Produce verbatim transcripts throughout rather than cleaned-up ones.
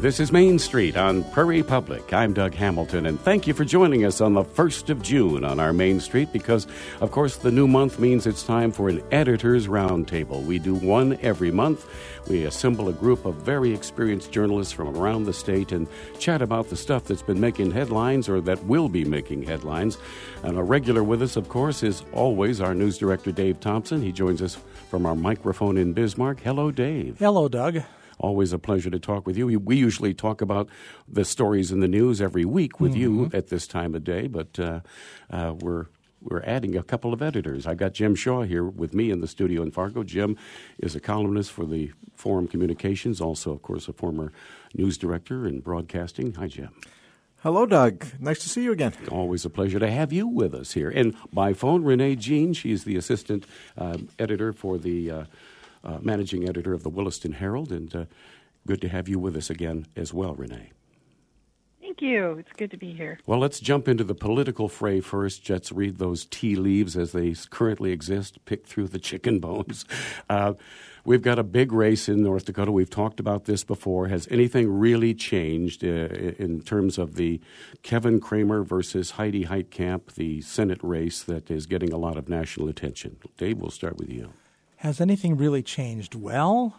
This is Main Street on Prairie Public. I'm Doug Hamilton, and thank you for joining us on the first of June on our Main Street because, of course, the new month means it's time for an Editor's Roundtable. We do one every month. We assemble a group of very experienced journalists from around the state and chat about the stuff that's been making headlines or that will be making headlines. And a regular with us, of course, is always our news director, Dave Thompson. He joins us from our microphone in Bismarck. Hello, Dave. Hello, Doug. Always a pleasure to talk with you. We, we usually talk about the stories in the news every week with mm-hmm. you at this time of day, but uh, uh, we're we're adding a couple of editors. I've got Jim Shaw here with me in the studio in Fargo. Jim is a columnist for the Forum Communications, also, of course, a former news director in broadcasting. Hi, Jim. Hello, Doug. Nice to see you again. Always a pleasure to have you with us here. And by phone, Renee Jean. She's the assistant uh, editor for the uh, Uh, managing editor of the Williston Herald, and uh, good to have you with us again as well, Renee. Thank you. It's good to be here. Well, let's jump into the political fray first. Let's read those tea leaves as they currently exist, pick through the chicken bones. Uh, we've got a big race in North Dakota. We've talked about this before. Has anything really changed uh, in terms of the Kevin Cramer versus Heidi Heitkamp, the Senate race that is getting a lot of national attention? Dave, we'll start with you. Has anything really changed? Well,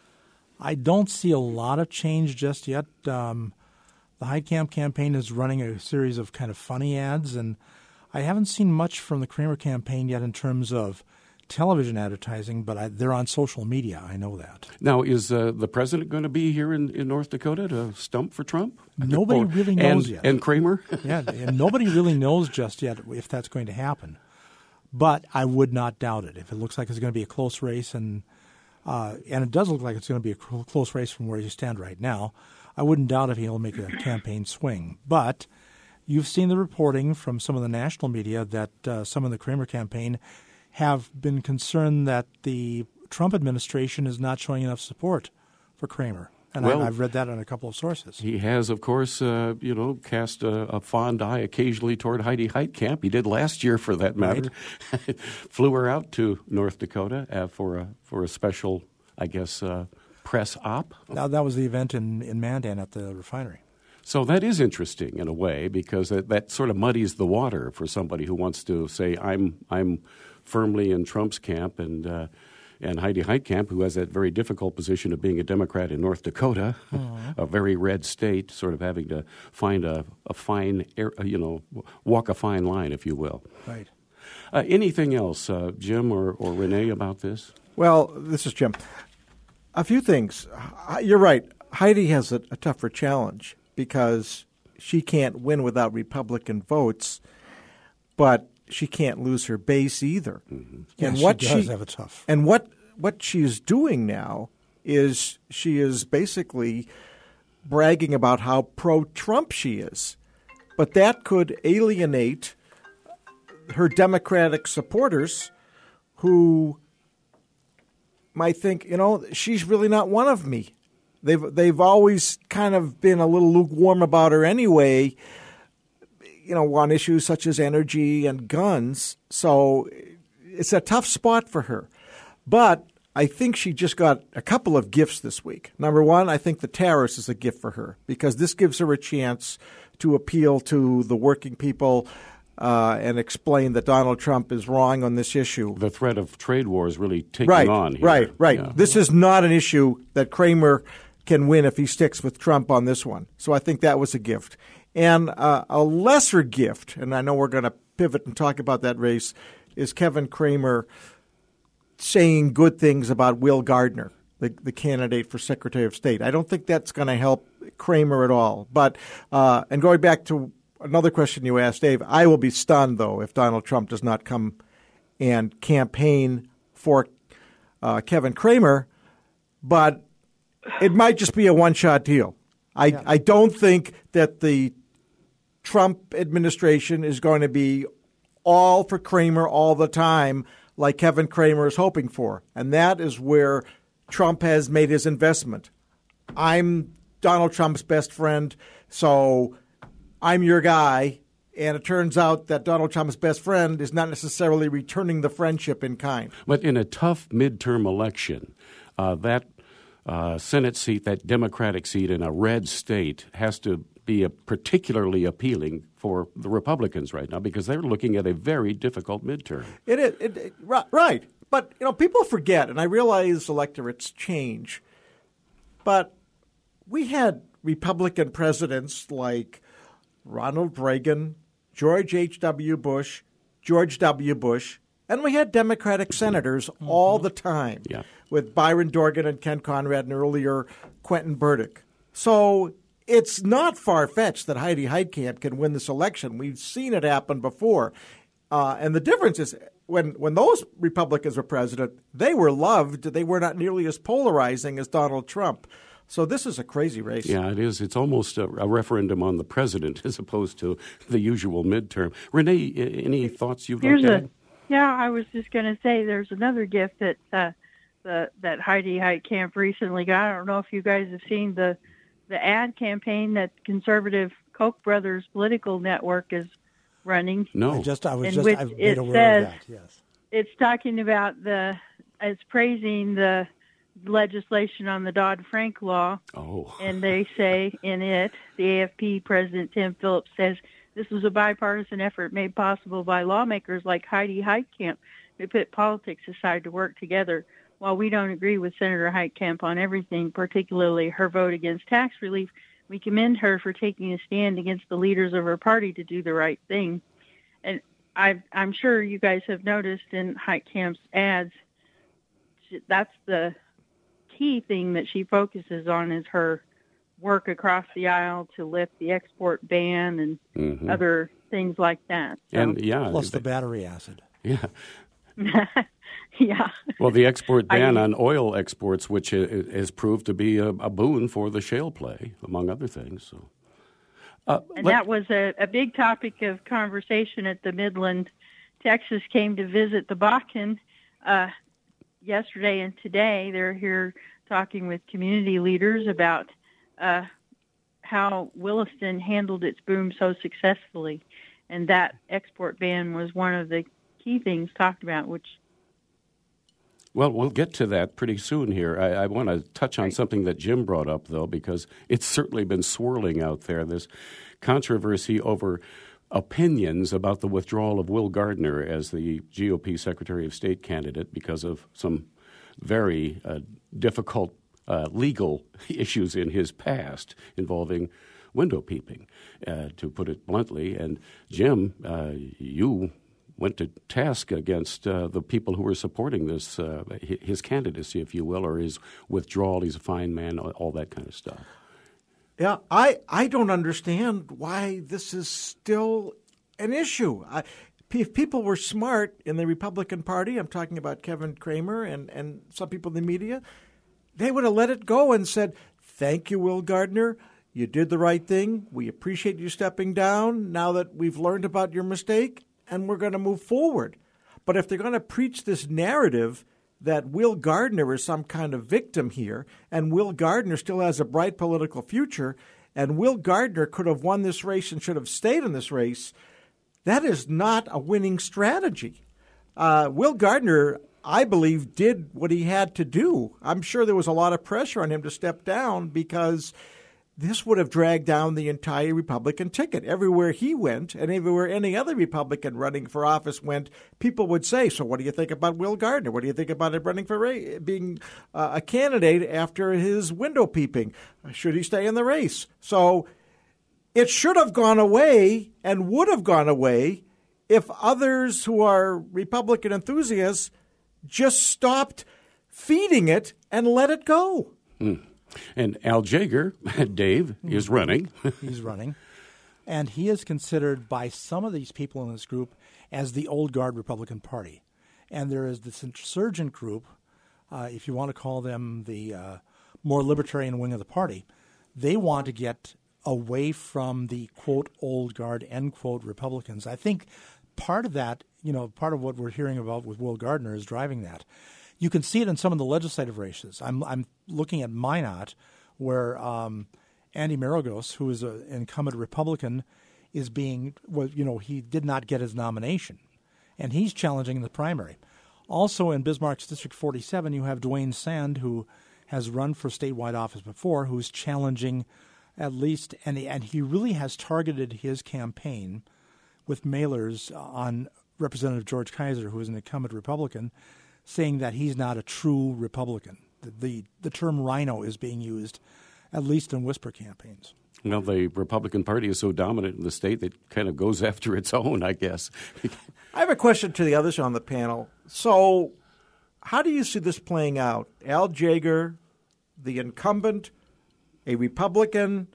I don't see a lot of change just yet. Um, the Heitkamp campaign is running a series of kind of funny ads, and I haven't seen much from the Cramer campaign yet in terms of television advertising, but I, they're on social media. I know that. Now, is uh, the president going to be here in, in North Dakota to stump for Trump? Nobody or, really knows and, yet. And Cramer? Yeah, and nobody really knows just yet if that's going to happen. But I would not doubt it. If it looks like it's going to be a close race, and uh, and it does look like it's going to be a cl- close race from where you stand right now, I wouldn't doubt if he'll make a campaign swing. But you've seen the reporting from some of the national media that uh, some of the Cramer campaign have been concerned that the Trump administration is not showing enough support for Cramer. And well, I, I've read that on a couple of sources. He has, of course, uh, you know, cast a, a fond eye occasionally toward Heidi Heitkamp. He did last year, for that matter. Right. Flew her out to North Dakota uh, for a for a special, I guess, uh, press op. Now, that was the event in, in Mandan at the refinery. So that is interesting in a way because that, that sort of muddies the water for somebody who wants to say, I'm I'm firmly in Trump's camp, and uh, And Heidi Heitkamp, who has that very difficult position of being a Democrat in North Dakota, mm-hmm. a very red state, sort of having to find a, a fine, you know, walk a fine line, if you will. Right. Uh, anything else, uh, Jim or, or Renee, about this? Well, this is Jim. A few things. You're right. Heidi has a, a tougher challenge because she can't win without Republican votes, but she can't lose her base either. Mm-hmm. Yeah, and what she does she, have it tough. And what what she is doing now is she is basically bragging about how pro-Trump she is. But that could alienate her Democratic supporters who might think, you know, she's really not one of me. They've they've always kind of been a little lukewarm about her anyway, you know, on issues such as energy and guns. So it's a tough spot for her. But I think she just got a couple of gifts this week. Number one, I think the tariffs is a gift for her because this gives her a chance to appeal to the working people uh, and explain that Donald Trump is wrong on this issue. The threat of trade war is really taking right, on here. Right, right, yeah. This is not an issue that Cramer can win if he sticks with Trump on this one. So I think that was a gift. And uh, a lesser gift, and I know we're going to pivot and talk about that race, is Kevin Cramer saying good things about Will Gardner, the, the candidate for Secretary of State. I don't think that's going to help Cramer at all. But uh, and going back to another question you asked, Dave, I will be stunned, though, if Donald Trump does not come and campaign for uh, Kevin Cramer. But it might just be a one-shot deal. I, yeah. I don't think that the Trump administration is going to be all for Cramer all the time like Kevin Cramer is hoping for. And that is where Trump has made his investment. I'm Donald Trump's best friend, so I'm your guy. And it turns out that Donald Trump's best friend is not necessarily returning the friendship in kind. But in a tough midterm election, uh, that uh, Senate seat, that Democratic seat in a red state, has to be a particularly appealing for the Republicans right now because they're looking at a very difficult midterm. It is it, it, right, but you know people forget, and I realize electorates change, but we had Republican presidents like Ronald Reagan, George H W. Bush, George W. Bush, and we had Democratic senators mm-hmm. all the time yeah. with Byron Dorgan and Ken Conrad and earlier Quentin Burdick. So it's not far-fetched that Heidi Heitkamp can win this election. We've seen it happen before. Uh, and the difference is when, when those Republicans were president, they were loved. They were not nearly as polarizing as Donald Trump. So this is a crazy race. Yeah, it is. It's almost a, a referendum on the president as opposed to the usual midterm. Renee, any thoughts you've Here's like to a, add? Yeah, I was just going to say there's another gift that uh, the, that Heidi Heitkamp recently got. I don't know if you guys have seen the the ad campaign that conservative Koch brothers political network is running. No, I just I was in just which I've it made aware says of that. Yes, it's talking about the it's praising the legislation on the Dodd-Frank law. Oh, and they say in it, the A F P President Tim Phillips says this was a bipartisan effort made possible by lawmakers like Heidi Heitkamp who put politics aside to work together. While we don't agree with Senator Heitkamp on everything, particularly her vote against tax relief, we commend her for taking a stand against the leaders of her party to do the right thing. And I've, I'm sure you guys have noticed in Heitkamp's ads, that's the key thing that she focuses on is her work across the aisle to lift the export ban and mm-hmm. other things like that. So. And yeah, plus the battery acid. Yeah. Yeah. Well, the export ban I, on oil exports, which has proved to be a, a boon for the shale play, among other things. So, uh, and let, that was a, a big topic of conversation at the Midland. Texas came to visit the Bakken uh, yesterday and today. They're here talking with community leaders about uh, how Williston handled its boom so successfully. And that export ban was one of the key things talked about, which Well, we'll get to that pretty soon here. I, I want to touch on something that Jim brought up, though, because it's certainly been swirling out there, this controversy over opinions about the withdrawal of Will Gardner as the G O P Secretary of State candidate because of some very uh, difficult uh, legal issues in his past involving window peeping, uh, to put it bluntly. And, Jim, uh, you went to task against uh, the people who were supporting this, uh, his candidacy, if you will, or his withdrawal. He's a fine man, all that kind of stuff. Yeah, I, I don't understand why this is still an issue. I, if people were smart in the Republican Party, I'm talking about Kevin Cramer and, and some people in the media, they would have let it go and said, thank you, Will Gardner. You did the right thing. We appreciate you stepping down now that we've learned about your mistake, and we're going to move forward. But if they're going to preach this narrative that Will Gardner is some kind of victim here, and Will Gardner still has a bright political future, and Will Gardner could have won this race and should have stayed in this race, that is not a winning strategy. Uh, Will Gardner, I believe, did what he had to do. I'm sure there was a lot of pressure on him to step down because this would have dragged down the entire Republican ticket. Everywhere he went and everywhere any other Republican running for office went, people would say, so what do you think about Will Gardner? What do you think about him running for ra- being uh, a candidate after his window peeping? Should he stay in the race? So it should have gone away and would have gone away if others who are Republican enthusiasts just stopped feeding it and let it go. Hmm. And Al Jaeger, Dave, is running. He's running. And he is considered by some of these people in this group as the old guard Republican Party. And there is this insurgent group, uh, if you want to call them the uh, more libertarian wing of the party. They want to get away from the, quote, old guard, end quote, Republicans. I think part of that, you know, part of what we're hearing about with Will Gardner is driving that. You can see it in some of the legislative races. I'm I'm looking at Minot, where um, Andy Maragos, who is an incumbent Republican, is being, well, you know, he did not get his nomination, and he's challenging in the primary. Also in Bismarck's District forty-seven, you have Dwayne Sand, who has run for statewide office before, who's challenging at least, and, and he really has targeted his campaign with mailers on Representative George Kaiser, who is an incumbent Republican, saying that he's not a true Republican. The, the, the term rhino is being used, at least in whisper campaigns. Well, the Republican Party is so dominant in the state that it kind of goes after its own, I guess. I have a question to the others on the panel. So how do you see this playing out? Al Jaeger, the incumbent, a Republican,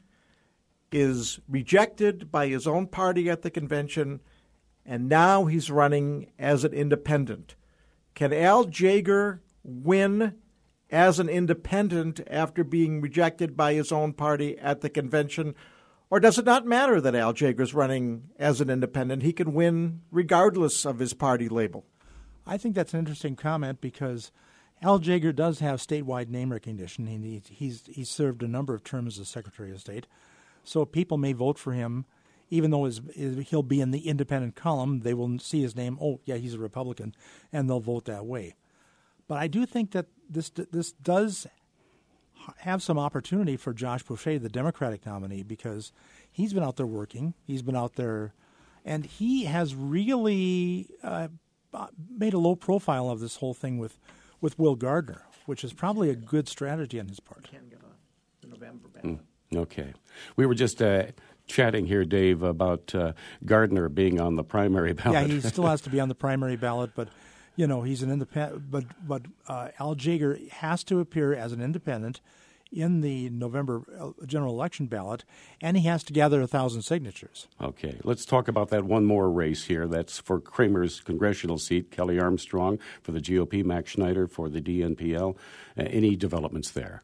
is rejected by his own party at the convention, and now he's running as an independent. Can Al Jaeger win as an independent after being rejected by his own party at the convention? Or does it not matter that Al Jaeger's running as an independent? He can win regardless of his party label. I think that's an interesting comment because Al Jaeger does have statewide name recognition. He, he's, he's served a number of terms as Secretary of State. So people may vote for him, even though his, his, he'll be in the independent column. They will see his name, oh, yeah, he's a Republican, and they'll vote that way. But I do think that this this does have some opportunity for Josh Boucher, the Democratic nominee, because he's been out there working. He's been out there, and he has really uh, made a low profile of this whole thing with, with Will Gardner, which is probably a good strategy on his part. November mm, okay. We were just uh, chatting here, Dave, about uh, Gardner being on the primary ballot. Yeah, he still has to be on the primary ballot, but you know he's an independent. But but uh, Al Jaeger has to appear as an independent in the November general election ballot, and he has to gather a thousand signatures. Okay, let's talk about that one more race here. That's for Kramer's congressional seat, Kelly Armstrong for the G O P, Max Schneider for the D N P L. Uh, any developments there?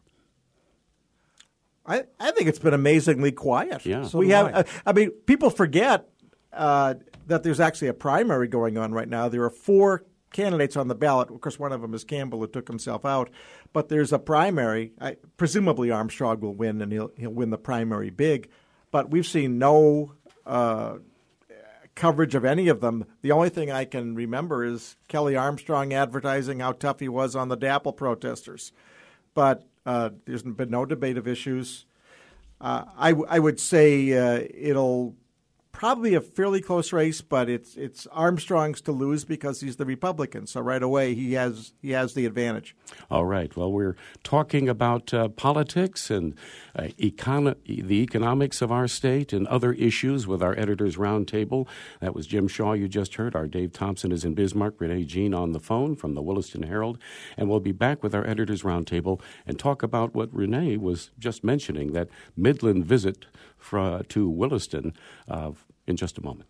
I, I think it's been amazingly quiet. Yeah, so we do have. I. Uh, I mean, people forget uh, that there's actually a primary going on right now. There are four candidates on the ballot. Of course, one of them is Campbell, who took himself out. But there's a primary. I, presumably, Armstrong will win, and he'll he'll win the primary big. But we've seen no uh, coverage of any of them. The only thing I can remember is Kelly Armstrong advertising how tough he was on the DAPL protesters. But uh, there's been no debate of issues. Uh, I, w- I would say uh, it'll probably a fairly close race, but it's it's Armstrong's to lose because he's the Republican. So right away he has he has the advantage. All right. Well, we're talking about uh, politics and uh, econo- the economics of our state and other issues with our editors roundtable. That was Jim Shaw you just heard. Our Dave Thompson is in Bismarck. Renee Jean on the phone from the Williston Herald. And we'll be back with our editors roundtable and talk about what Renee was just mentioning, that Midland visit fra- to Williston uh, in just a moment.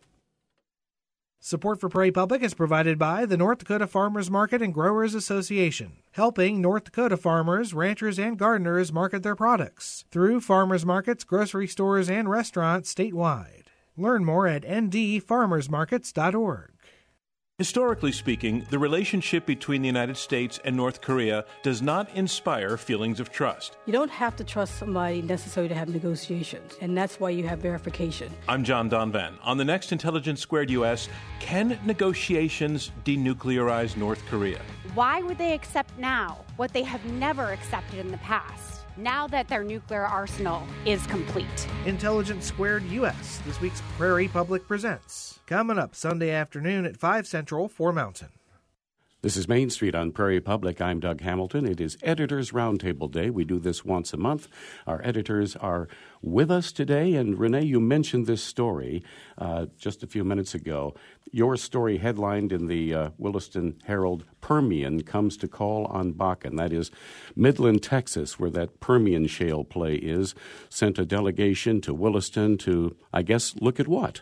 Support for Prairie Public is provided by the North Dakota Farmers Market and Growers Association, helping North Dakota farmers, ranchers, and gardeners market their products through farmers markets, grocery stores, and restaurants statewide. Learn more at n d farmers markets dot org. Historically speaking, the relationship between the United States and North Korea does not inspire feelings of trust. You don't have to trust somebody necessarily to have negotiations, and that's why you have verification. I'm John Donvan. On the next Intelligence Squared U S, can negotiations denuclearize North Korea? Why would they accept now what they have never accepted in the past, now that their nuclear arsenal is complete? Intelligence Squared U S, this week's Prairie Public Presents. Coming up Sunday afternoon at five Central, four Mountain. This is Main Street on Prairie Public. I'm Doug Hamilton. It is Editors Roundtable Day. We do this once a month. Our editors are with us today. And Renee, you mentioned this story uh, just a few minutes ago. Your story headlined in the uh, Williston Herald, Permian comes to call on Bakken. That is Midland, Texas, where that Permian shale play is, sent a delegation to Williston to, I guess, look at what?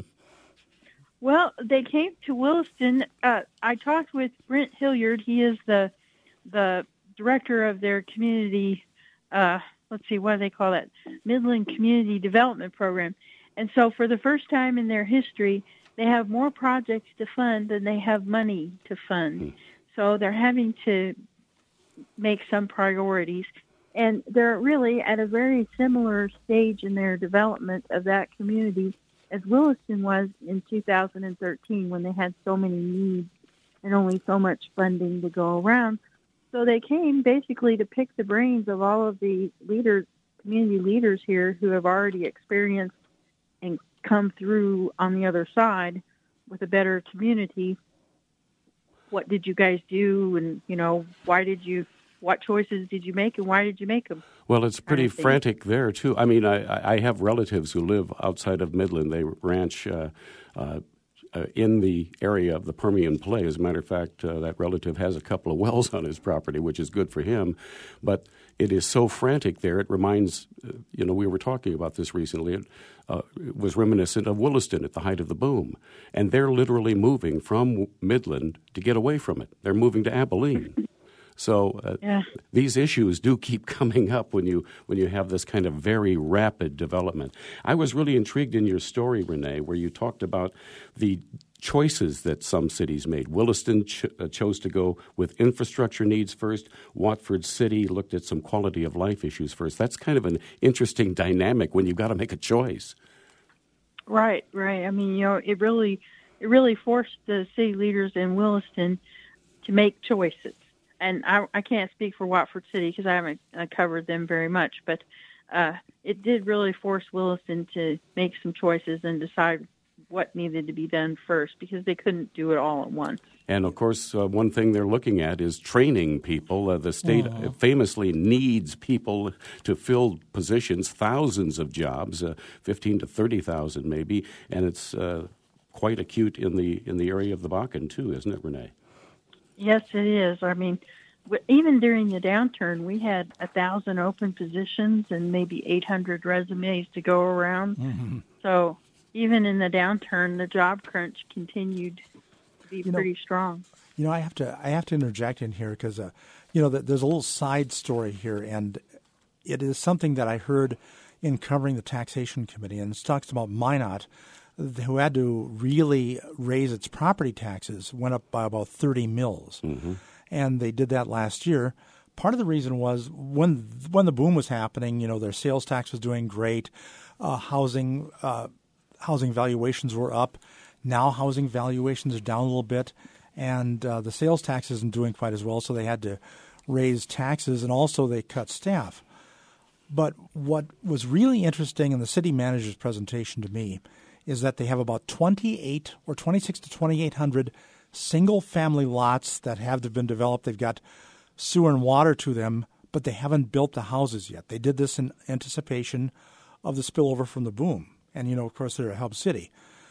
Well, they came to Williston. Uh, I talked with Brent Hilliard. He is the the director of their community, uh, let's see, what do they call that? Midland Community Development Program. And so for the first time in their history, they have more projects to fund than they have money to fund. Mm. So they're having to make some priorities. And they're really at a very similar stage in their development of that community as Williston was in two thousand thirteen when they had so many needs and only so much funding to go around. So they came basically to pick the brains of all of the leaders, community leaders here who have already experienced and come through on the other side with a better community. What did you guys do? And, you know, why did you, what choices did you make and why did you make them? Well, it's pretty frantic there, too. I mean, I, I have relatives who live outside of Midland. They ranch uh, uh, uh, in the area of the Permian Play. As a matter of fact, uh, that relative has a couple of wells on his property, which is good for him. But it is so frantic there. It reminds, uh, you know, we were talking about this recently. It, uh, it was reminiscent of Williston at the height of the boom. And they're literally moving from Midland to get away from it. They're moving to Abilene. So uh, yeah. These issues do keep coming up when you when you have this kind of very rapid development. I was really intrigued in your story, Renee, where you talked about the choices that some cities made. Williston ch- uh, chose to go with infrastructure needs first. Watford City looked at some quality of life issues first. That's kind of an interesting dynamic when you've got to make a choice. Right, right. I mean, you know, it really it really forced the city leaders in Williston to make choices. And I, I can't speak for Watford City because I haven't uh, covered them very much, but uh, it did really force Williston to make some choices and decide what needed to be done first because they couldn't do it all at once. And, of course, uh, one thing they're looking at is training people. Uh, the state uh-huh. famously needs people to fill positions, thousands of jobs, uh, fifteen to thirty thousand maybe, and it's uh, quite acute in the in the area of the Bakken, too, isn't it, Renee? Yes, it is. I mean, even during the downturn, we had a thousand open positions and maybe eight hundred resumes to go around. Mm-hmm. So even in the downturn, the job crunch continued to be you pretty know, strong. You know, I have to I have to interject in here because, uh, you know, there's a little side story here, and it is something that I heard in covering the Taxation Committee, and it talks about Minot, who had to really raise its property taxes, went up by about thirty mils. Mm-hmm. And they did that last year. Part of the reason was when when the boom was happening, you know, their sales tax was doing great. Uh, housing uh, housing valuations were up. Now housing valuations are down a little bit. And uh, the sales tax isn't doing quite as well, so they had to raise taxes, and also they cut staff. But what was really interesting in the city manager's presentation to me is that they have about twenty-eight or twenty-six to twenty-eight hundred single-family lots that have been developed. They've got sewer and water to them, but they haven't built the houses yet. They did this in anticipation of the spillover from the boom. And, you know, of course, they're a hub city.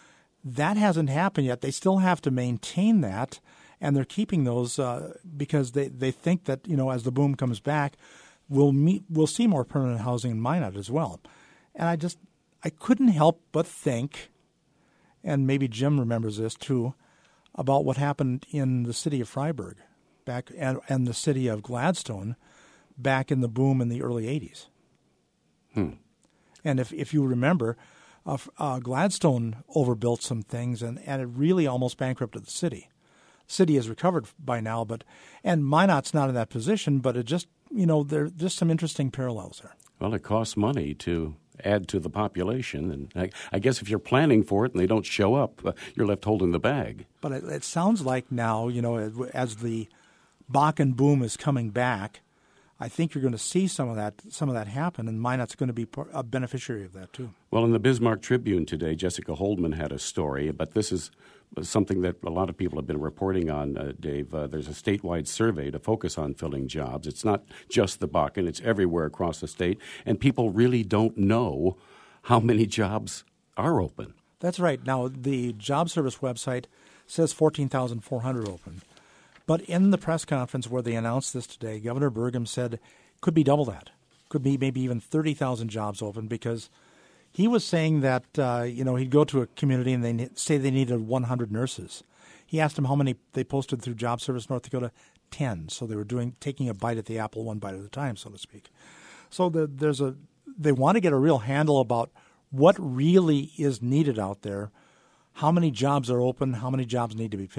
That hasn't happened yet. They still have to maintain that, and they're keeping those uh, because they, they think that, you know, as the boom comes back, we'll meet, we'll see more permanent housing in Minot as well. And I just... I couldn't help but think, and maybe Jim remembers this too, about what happened in the city of Freiburg back and, and the city of Gladstone back in the boom in the early eighties. Hmm. And if, if you remember, uh, uh, Gladstone overbuilt some things, and, and it really almost bankrupted the city. The city has recovered by now, but and Minot's not in that position, but it just, you know, there just some interesting parallels there. Well, it costs money to add to the population, and I, I guess if you're planning for it and they don't show up, uh, you're left holding the bag. But it, it sounds like now, you know, as the Bakken boom is coming back, I think you're going to see some of that some of that happen, and Minot's going to be a beneficiary of that too. Well, in the Bismarck Tribune today, Jessica Holdman had a story, but this is something that a lot of people have been reporting on, uh, Dave. Uh, there's a statewide survey to focus on filling jobs. It's not just the Bakken. It's everywhere across the state, and people really don't know how many jobs are open. That's right. Now, the job service website says fourteen thousand four hundred open. But in the press conference where they announced this today, Governor Burgum said it could be double that. Could be maybe even thirty thousand jobs open, because he was saying that, uh, you know, he'd go to a community and they say they needed one hundred nurses. He asked them how many they posted through Job Service North Dakota. ten. So they were doing taking a bite at the apple one bite at a time, so to speak. So the, there's a they want to get a real handle about what really is needed out there, how many jobs are open, how many jobs need to be filled.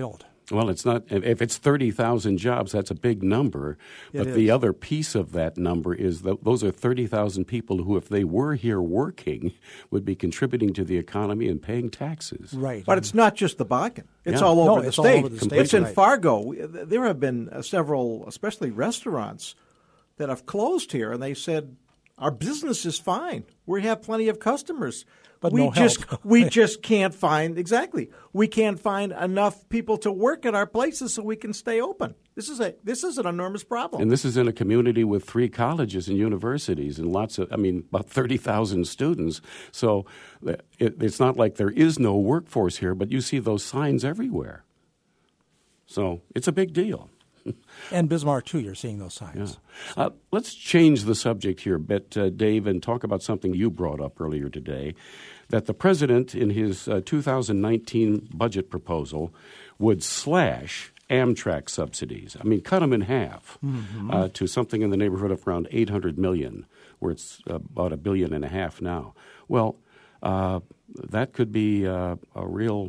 Well, it's not. If it's thirty thousand jobs, that's a big number. But It the is. other piece of that number is that those are thirty thousand people who, if they were here working, would be contributing to the economy and paying taxes. Right. But it's not just the Bakken. It's Yeah. all over No, the it's all state. over the state, It's in right. Fargo. We- There have been uh, several, especially restaurants, that have closed here, and they said, our business is fine. We have plenty of customers. But we no just help. we just can't find exactly. We can't find enough people to work at our places so we can stay open. This is a this is an enormous problem. And this is in a community with three colleges and universities and lots of, I mean, about thirty thousand students. So it, it's not like there is no workforce here, but you see those signs everywhere. So it's a big deal. And Bismarck, too, you're seeing those Yeah. signs. Uh, let's change the subject here a bit, uh, Dave, and talk about something you brought up earlier today, that the president in his uh, two thousand nineteen budget proposal would slash Amtrak subsidies. I mean, cut them in half Mm-hmm. uh, to something in the neighborhood of around eight hundred million dollars, where it's about a billion and a half now. Well, uh, that could be uh, a real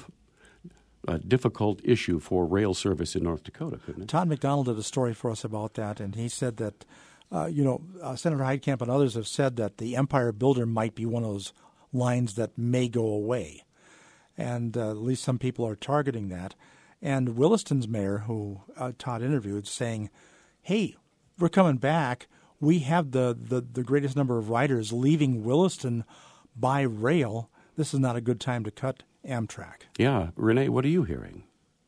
a difficult issue for rail service in North Dakota, couldn't it? Todd McDonald did a story for us about that, and he said that, uh, you know, uh, Senator Heitkamp and others have said that the Empire Builder might be one of those lines that may go away. And uh, at least some people are targeting that. And Williston's mayor, who uh, Todd interviewed, saying, hey, we're coming back. We have the, the, the greatest number of riders leaving Williston by rail. This is not a good time to cut Amtrak. Yeah. Renee, what are you hearing?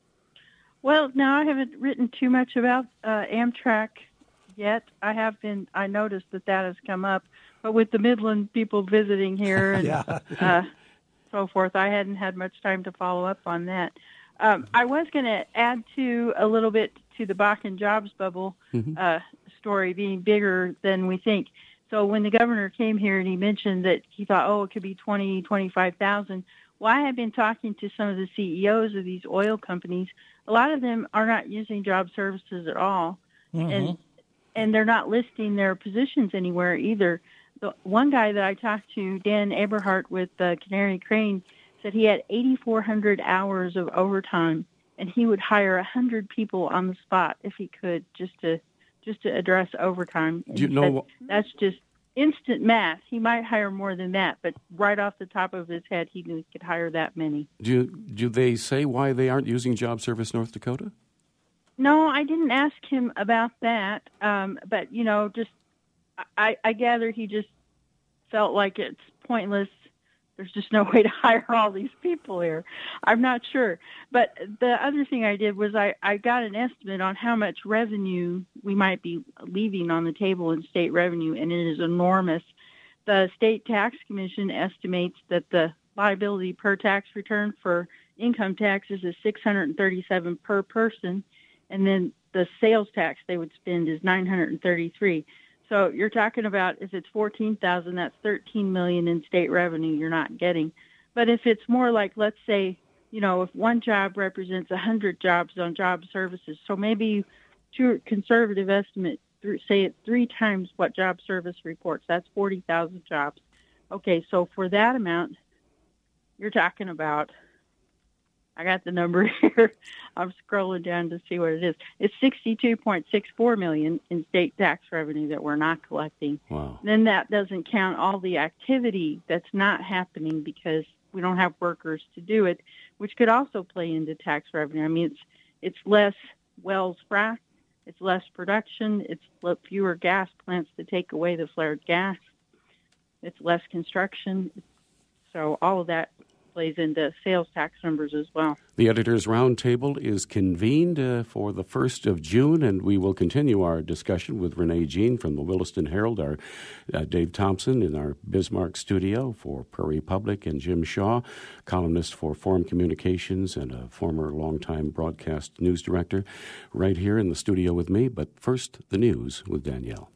Well, now I haven't written too much about uh, Amtrak yet. I have been. I noticed that that has come up, but with the Midland people visiting here and Yeah. uh, so forth, I hadn't had much time to follow up on that. Um, I was going to add to a little bit to the Bakken jobs bubble Mm-hmm. uh, story being bigger than we think. So when the governor came here and he mentioned that he thought, oh, it could be twenty, twenty-five thousand. Well, I have been talking to some of the C E Os of these oil companies. A lot of them are not using job services at all, Mm-hmm. and and they're not listing their positions anywhere either. The one guy that I talked to, Dan Eberhardt with uh, Canary Crane, said he had eighty-four hundred hours of overtime, and he would hire one hundred people on the spot if he could, just to just to address overtime. And Do you he know said that's just instant math. He might hire more than that, but right off the top of his head, he could hire that many. Do do they say why they aren't using Job Service North Dakota? No, I didn't ask him about that, um, but, you know, just I, I gather he just felt like it's pointless. There's just no way to hire all these people here. I'm not sure. But the other thing I did was I, I got an estimate on how much revenue we might be leaving on the table in state revenue, and it is enormous. The State Tax Commission estimates that the liability per tax return for income taxes is six hundred thirty-seven per person, and then the sales tax they would spend is nine hundred thirty-three. So you're talking about if it's fourteen thousand, that's thirteen million in state revenue you're not getting. But if it's more like, let's say, you know, if one job represents one hundred jobs on job services, so maybe to conservative estimate, say it three times what job service reports, that's forty thousand jobs. Okay, so for that amount, you're talking about, I got the number here. I'm scrolling down to see what it is. It's sixty-two point six four million dollars in state tax revenue that we're not collecting. Wow. Then that doesn't count all the activity that's not happening because we don't have workers to do it, which could also play into tax revenue. I mean, it's it's less wells fracked, it's less production, it's fewer gas plants to take away the flared gas, it's less construction. So all of that plays into sales tax numbers as well. The Editors Roundtable is convened uh, for the first of June, and we will continue our discussion with Renee Jean from the Williston Herald, our uh, Dave Thompson in our Bismarck studio for Prairie Public, and Jim Shaw, columnist for Forum Communications and a former longtime broadcast news director, right here in the studio with me. But first, the news with Danielle.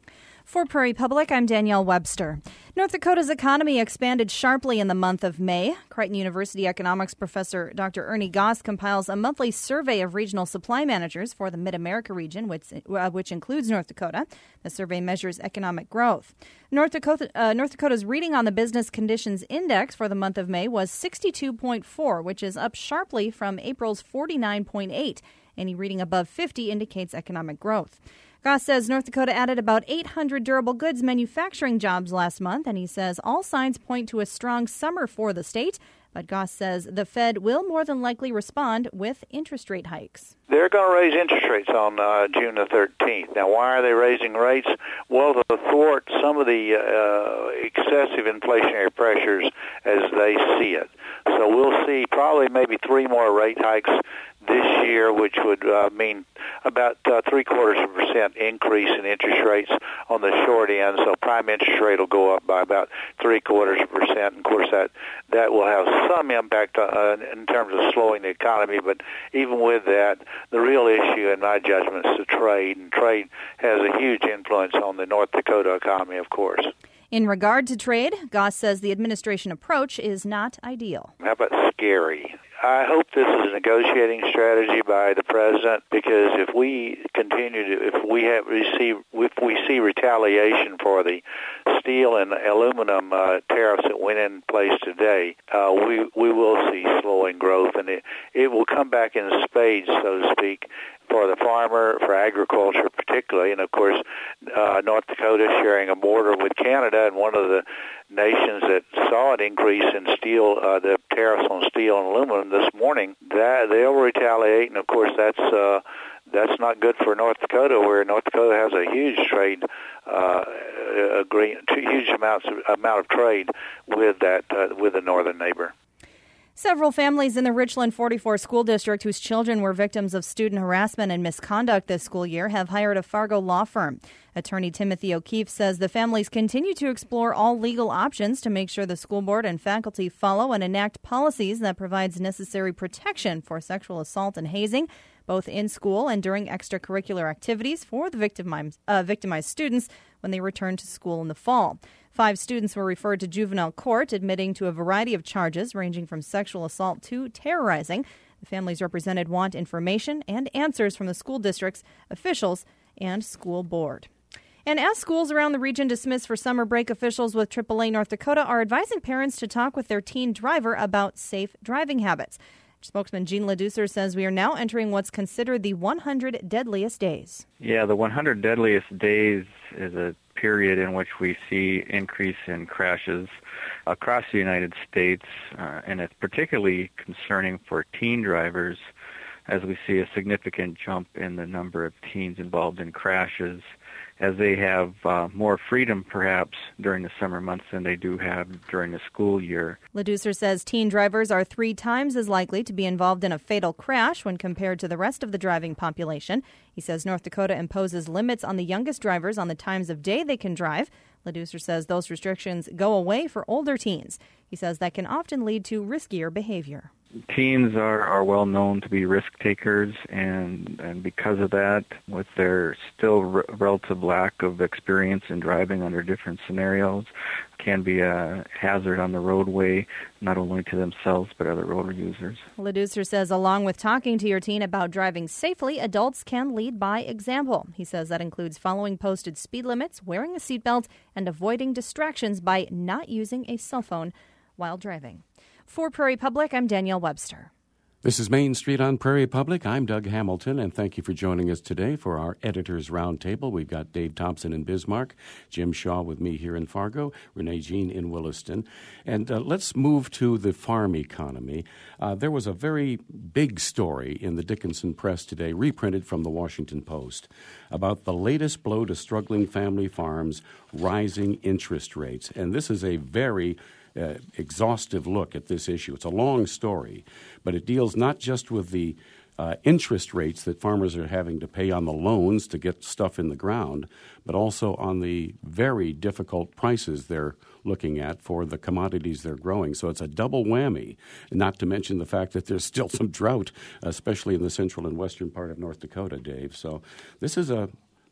For Prairie Public, I'm Danielle Webster. North Dakota's economy expanded sharply in the month of May. Creighton University economics professor Doctor Ernie Goss compiles a monthly survey of regional supply managers for the Mid-America region, which, uh, which includes North Dakota. The survey measures economic growth. North Dakota, uh, North Dakota's reading on the Business Conditions Index for the month of May was sixty-two point four, which is up sharply from April's forty-nine point eight. Any reading above fifty indicates economic growth. Goss says North Dakota added about eight hundred durable goods manufacturing jobs last month, and he says all signs point to a strong summer for the state. But Goss says the Fed will more than likely respond with interest rate hikes. They're going to raise interest rates on uh, June the thirteenth. Now, why are they raising rates? Well, to thwart some of the uh, excessive inflationary pressures as they see it. So we'll see probably maybe three more rate hikes this year, which would uh, mean about uh, three-quarters of a percent increase in interest rates on the short end. So prime interest rate will go up by about three-quarters of a percent. And, of course, that, that will have some impact uh, in terms of slowing the economy. But even with that, the real issue, in my judgment, is the trade. And trade has a huge influence on the North Dakota economy, of course. In regard to trade, Goss says the administration approach is not ideal. How about scary? I hope this is a negotiating strategy by the president, because if we continue to, if we have receive, if we see retaliation for the steel and aluminum uh, tariffs that went in place today, uh, we we will see slowing growth, and it it will come back in spades, so to speak, for the farmer, for agriculture particularly. And of course, uh, North Dakota is sharing a border with Canada, and one of the nations that saw an increase in steel, uh, the tariffs on steel and aluminum this morning, that they'll retaliate. And of course, that's uh, that's not good for North Dakota, where North Dakota has a huge trade, uh, agree, huge amounts of, amount of trade with that uh, with the northern neighbor. Several families in the Richland forty-four school district whose children were victims of student harassment and misconduct this school year have hired a Fargo law firm. Attorney Timothy O'Keefe says the families continue to explore all legal options to make sure the school board and faculty follow and enact policies that provides necessary protection for sexual assault and hazing, both in school and during extracurricular activities for the victimized, uh, victimized students when they return to school in the fall. Five students were referred to juvenile court, admitting to a variety of charges ranging from sexual assault to terrorizing. The families represented want information and answers from the school district's officials and school board. And as schools around the region dismiss for summer break, officials with triple A North Dakota are advising parents to talk with their teen driver about safe driving habits. Spokesman Gene Leducer says we are now entering what's considered the one hundred deadliest days. Yeah, the one hundred deadliest days is a period in which we see increase in crashes across the United States, uh, and it's particularly concerning for teen drivers, as we see a significant jump in the number of teens involved in crashes, as they have uh, more freedom, perhaps, during the summer months than they do have during the school year. Leducer says teen drivers are three times as likely to be involved in a fatal crash when compared to the rest of the driving population. He says North Dakota imposes limits on the youngest drivers on the times of day they can drive. Leducer says those restrictions go away for older teens. He says that can often lead to riskier behavior. Teens are, are well known to be risk takers, and, and because of that, with their still re- relative lack of experience in driving under different scenarios, can be a hazard on the roadway, not only to themselves but other road users. Leducer says along with talking to your teen about driving safely, adults can lead by example. He says that includes following posted speed limits, wearing a seatbelt, and avoiding distractions by not using a cell phone while driving. For Prairie Public, I'm Danielle Webster. This is Main Street on Prairie Public. I'm Doug Hamilton, and thank you for joining us today for our Editors Roundtable. We've got Dave Thompson in Bismarck, Jim Shaw with me here in Fargo, Renee Jean in Williston. And uh, let's move to the farm economy. Uh, there was a very big story in the Dickinson Press today, reprinted from the Washington Post, about the latest blow to struggling family farms, rising interest rates. And this is a very Uh, exhaustive look at this issue. It's a long story, but it deals not just with the uh, interest rates that farmers are having to pay on the loans to get stuff in the ground, but also on the very difficult prices they're looking at for the commodities they're growing. So it's a double whammy, not to mention the fact that there's still some drought, especially in the central and western part of North Dakota, Dave. So this is a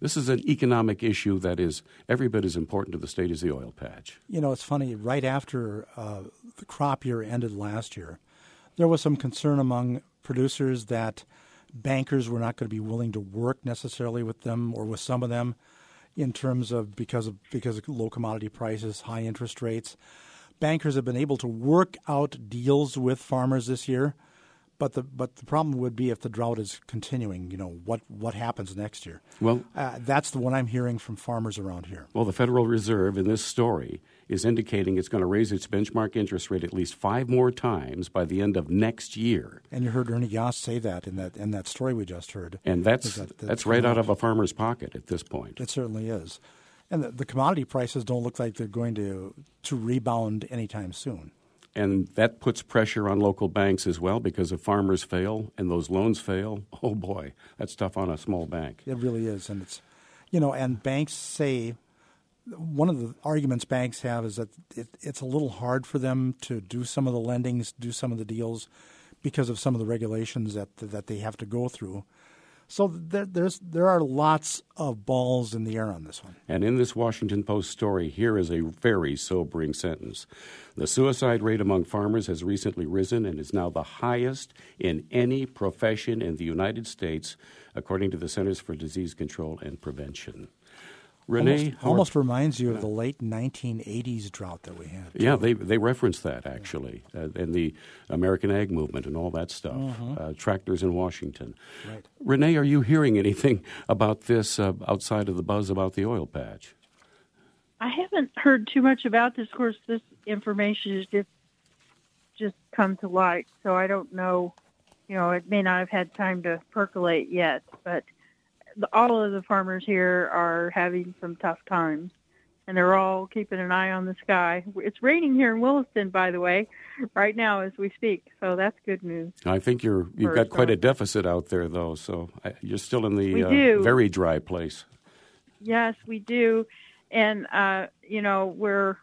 This is an economic issue that is every bit as important to the state as the oil patch. You know, it's funny. Right after uh, the crop year ended last year, there was some concern among producers that bankers were not going to be willing to work necessarily with them or with some of them in terms of because of because of low commodity prices, high interest rates. Bankers have been able to work out deals with farmers this year, but the but the problem would be if the drought is continuing. You know, what what happens next year? Well, uh, that's the one I'm hearing from farmers around here. Well, the Federal Reserve in this story is indicating it's going to raise its benchmark interest rate at least five more times by the end of next year. And you heard Ernie Yost say that in that in that story we just heard. And that's that, that's right out of a farmer's pocket at this point. It certainly is. And the, the commodity prices don't look like they're going to to rebound anytime soon. And that puts pressure on local banks as well, because if farmers fail and those loans fail, oh boy, that's tough on a small bank. It really is. And it's, you know, and banks say, one of the arguments banks have is that it, it's a little hard for them to do some of the lendings, do some of the deals because of some of the regulations that that they have to go through. So there, there's there are lots of balls in the air on this one. And in this Washington Post story, here is a very sobering sentence. The suicide rate among farmers has recently risen and is now the highest in any profession in the United States, according to the Centers for Disease Control and Prevention. Renee, almost, almost reminds you of the late nineteen eighties drought that we had. Yeah, they they reference that actually, uh, and the American Ag Movement and all that stuff. Uh-huh. Uh, tractors in Washington. Right. Renee, are you hearing anything about this uh, outside of the buzz about the oil patch? I haven't heard too much about this. Of course, this information has just just come to light, so I don't know. You know, it may not have had time to percolate yet, but all of the farmers here are having some tough times, and they're all keeping an eye on the sky. It's raining here in Williston, by the way, right now as we speak, so that's good news. I think you're you've got quite a deficit out there, though, so I, you're still in the uh, very dry place. Yes, we do, and uh, you know we're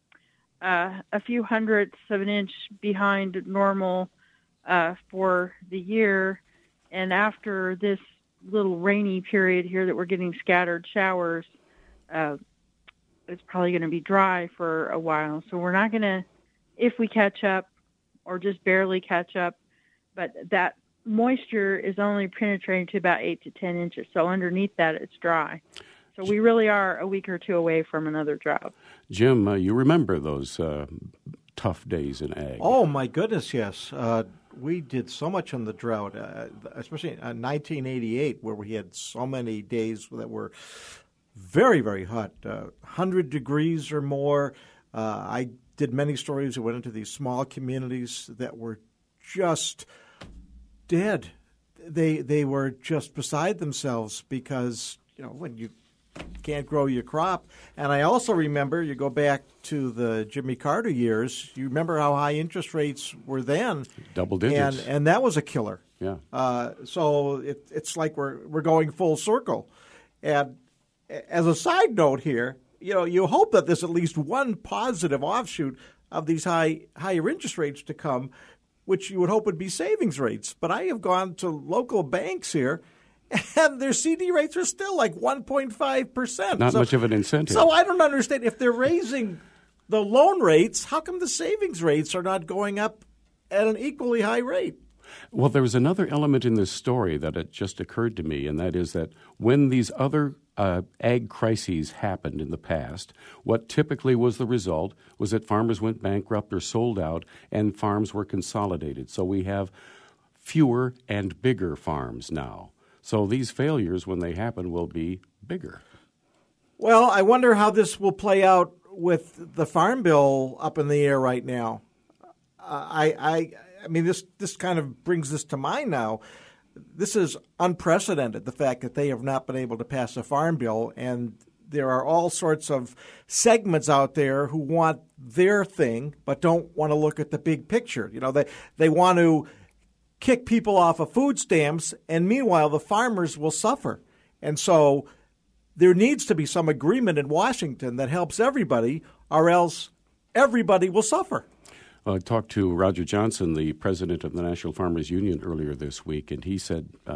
uh, a few hundredths of an inch behind normal uh, for the year, and after this little rainy period here that we're getting scattered showers, uh, it's probably going to be dry for a while. So we're not going to, if we catch up or just barely catch up, but that moisture is only penetrating to about eight to ten inches. So underneath that, it's dry. So we really are a week or two away from another drought. Jim, uh, you remember those uh, tough days in ag? Oh, my goodness, yes. Uh, we did so much in the drought, uh, especially in nineteen eighty-eight, where we had so many days that were very, very hot, uh, one hundred degrees or more. Uh, I did many stories that went into these small communities that were just dead. They they were just beside themselves because, you know, when you can't grow your crop. And I also remember, you go back to the Jimmy Carter years, you remember how high interest rates were then. Double digits. And and that was a killer. Yeah. Uh, so it, it's like we're we're going full circle. And as a side note here, you know, you hope that there's at least one positive offshoot of these high higher interest rates to come, which you would hope would be savings rates. But I have gone to local banks here, and their C D rates are still like one point five percent. Not so, much of an incentive. So I don't understand. If they're raising the loan rates, how come the savings rates are not going up at an equally high rate? Well, there was another element in this story that it just occurred to me, and that is that when these other uh, ag crises happened in the past, what typically was the result was that farmers went bankrupt or sold out, and farms were consolidated. So we have fewer and bigger farms now. So these failures, when they happen, will be bigger. Well, I wonder how this will play out with the Farm Bill up in the air right now. Uh, I, I, I mean, this this kind of brings this to mind now. This is unprecedented, the fact that they have not been able to pass a Farm Bill, and there are all sorts of segments out there who want their thing but don't want to look at the big picture. You know, they they want to kick people off of food stamps, and meanwhile the farmers will suffer. And so there needs to be some agreement in Washington that helps everybody, or else everybody will suffer. I talked to Roger Johnson, the president of the National Farmers Union, earlier this week, and he said uh,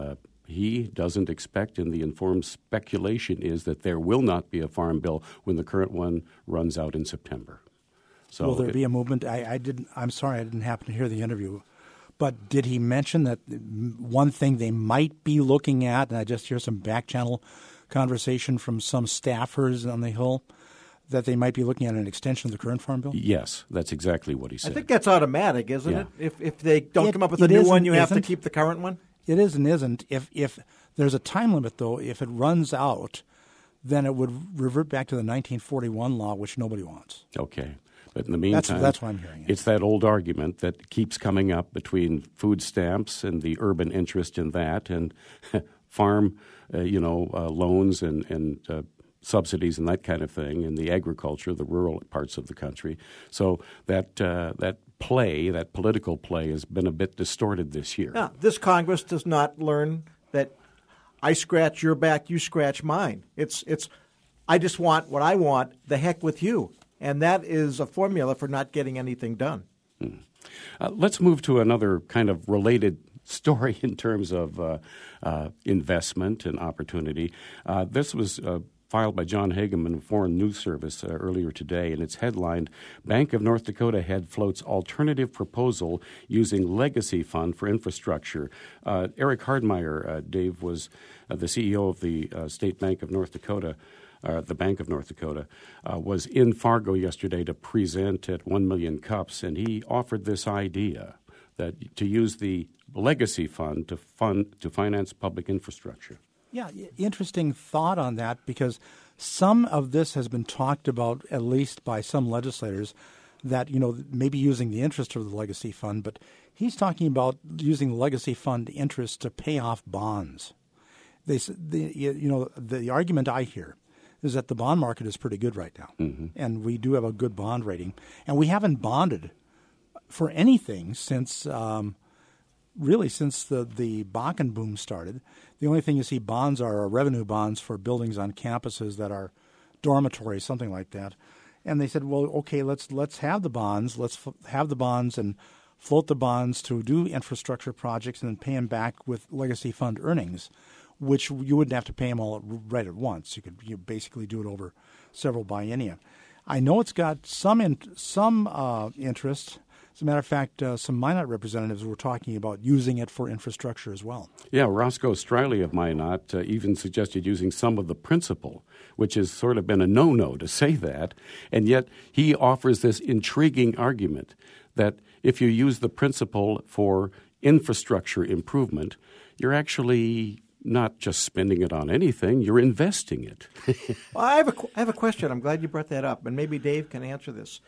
he doesn't expect, and the informed speculation is that there will not be a farm bill when the current one runs out in September. So will there it, be a movement? I, I didn't. I'm sorry, I didn't happen to hear the interview. But did he mention that one thing they might be looking at, and I just hear some back channel conversation from some staffers on the Hill, that they might be looking at an extension of the current farm bill? Yes, that's exactly what he said. I think that's automatic, isn't Yeah. it? If if they don't It- come up with a it new is one, and you have to isn't. keep the current one? It is and isn't. If if there's a time limit, though, if it runs out, then it would revert back to the nineteen forty-one law, which nobody wants. Okay. But in the meantime, That's- that's what I'm hearing. It's that old argument that keeps coming up between food stamps and the urban interest in that, and farm, uh, you know, uh, loans and and uh, subsidies and that kind of thing, and the agriculture, the rural parts of the country. So that uh, that play, that political play, has been a bit distorted this year. Now, this Congress does not learn that I scratch your back, you scratch mine. It's it's I just want what I want. The heck with you. And that is a formula for not getting anything done. Hmm. Uh, let's move to another kind of related story in terms of uh, uh, investment and opportunity. Uh, this was uh, filed by John Hageman of Foreign News Service uh, earlier today, and it's headlined, Bank of North Dakota Head Floats Alternative Proposal Using Legacy Fund for Infrastructure. Uh, Eric Hardmeyer, uh, Dave, was uh, the C E O of the uh, State Bank of North Dakota. Uh, the Bank of North Dakota, uh, was in Fargo yesterday to present at one million cups, and he offered this idea that to use the legacy fund to fund to finance public infrastructure. Yeah, interesting thought on that, because some of this has been talked about, at least by some legislators, that, you know, maybe using the interest of the legacy fund, but he's talking about using the legacy fund interest to pay off bonds. They, the, you know, the argument I hear is that the bond market is pretty good right now, mm-hmm. and we do have a good bond rating. And we haven't bonded for anything since, um, really, since the, the Bakken boom started. The only thing you see bonds are revenue bonds for buildings on campuses that are dormitories, something like that. And they said, well, okay, let's let's have the bonds, let's f- have the bonds and float the bonds to do infrastructure projects and then pay them back with legacy fund earnings, which you wouldn't have to pay them all right at once. You could you basically do it over several biennia. I know it's got some in, some uh, interest. As a matter of fact, uh, some Minot representatives were talking about using it for infrastructure as well. Yeah, Roscoe Striley of Minot uh, even suggested using some of the principal, which has sort of been a no-no to say that. And yet he offers this intriguing argument that if you use the principal for infrastructure improvement, you're actually not just spending it on anything, you're investing it. Well, I have a, I have a question. I'm glad you brought that up, and maybe Dave can answer this.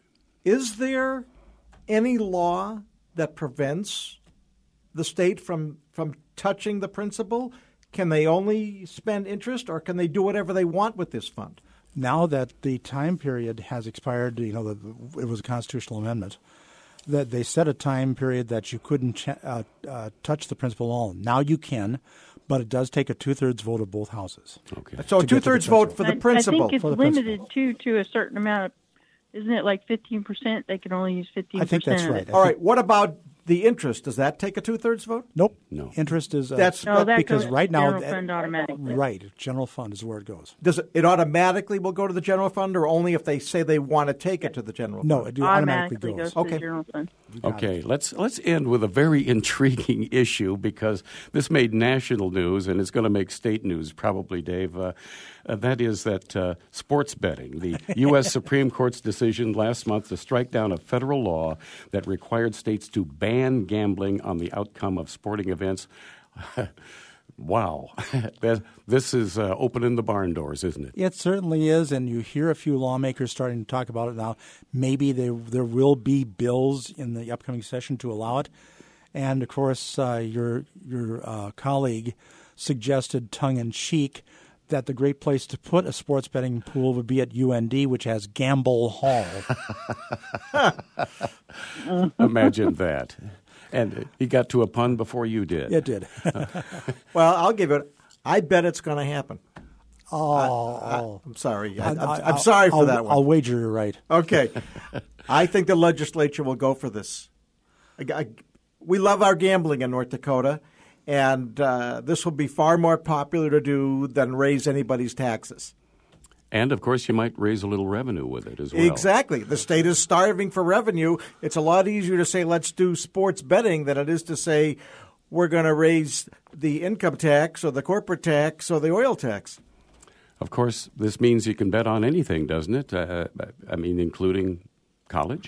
Is there any law that prevents the state from, from touching the principal? Can they only spend interest, or can they do whatever they want with this fund? Now that the time period has expired, you know, the, it was a constitutional amendment, that they set a time period that you couldn't ch- uh, uh, touch the principal at all. Now you can, but it does take a two-thirds vote of both houses. Okay. So a two-thirds vote for the I, principal. I think it's For the limited too to a certain amount. Isn't it like fifteen percent? They can only use fifteen percent. I think that's right. I All think- right. What about the interest? Does that take a two-thirds vote? Nope. No. Interest is uh, That's No, that because goes right to now general that- fund automatically. right. General fund is where it goes. Does it, it automatically will go to the general fund, or only if they say they want to take it to the general No, fund? it automatically goes. goes to Okay. the general fund. Okay, let's let's end with a very intriguing issue, because this made national news and it's going to make state news probably, Dave. Uh, uh, that is that uh, sports betting. The U S Supreme Court's decision last month to strike down a federal law that required states to ban gambling on the outcome of sporting events. Wow. This is uh, opening the barn doors, isn't it? It certainly is, and you hear a few lawmakers starting to talk about it now. Maybe there there will be bills in the upcoming session to allow it. And, of course, uh, your your uh, colleague suggested tongue-in-cheek that the great place to put a sports betting pool would be at U N D, which has Gamble Hall. Imagine that. And he got to a pun before you did. It did. Well, I'll give it. I bet it's going to happen. Oh, I, I, I'm sorry. I, I'm, I- I'm sorry for I'll- that one. I'll wager you're right. Okay. I think the legislature will go for this. I, I, we love our gambling in North Dakota, And uh, this will be far more popular to do than raise anybody's taxes. And, of course, you might raise a little revenue with it as well. Exactly. The state is starving for revenue. It's a lot easier to say, let's do sports betting than it is to say, we're going to raise the income tax or the corporate tax or the oil tax. Of course, this means you can bet on anything, doesn't it? Uh, I mean, including college?